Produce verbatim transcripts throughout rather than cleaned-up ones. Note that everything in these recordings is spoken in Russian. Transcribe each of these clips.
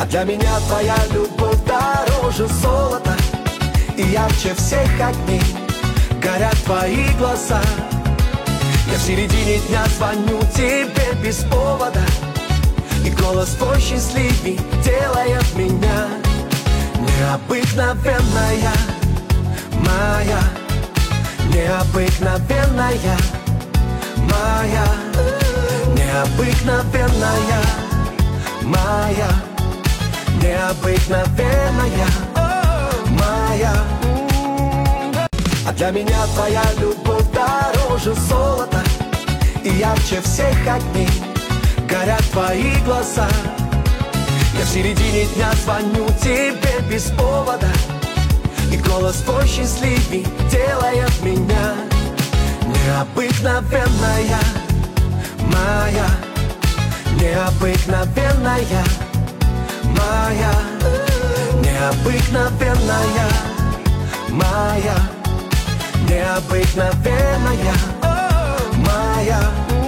для меня твоя любовь дороже золота, и ярче всех огней горят твои глаза. Я в середине дня звоню тебе без повода, и голос твой счастливей делает меня необыкновенная, моя, необыкновенная, моя, необыкновенная, моя, необыкновенная, моя. А для меня твоя любовь дороже золота, и ярче всех огней горят твои глаза. Я в середине дня звоню тебе без повода, и голос твой счастливей делает меня необыкновенная, моя, необыкновенная, моя, необыкновенная, моя, необыкновенная, моя.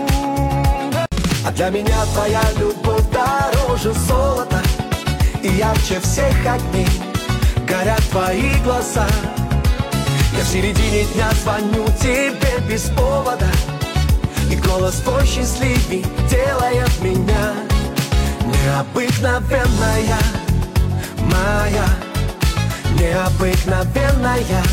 А для меня твоя любовь дороже золота, и ярче всех огней горят твои глаза. Я в середине дня звоню тебе без повода, и голос твой счастливей делает меня необыкновенная, моя, необыкновенная.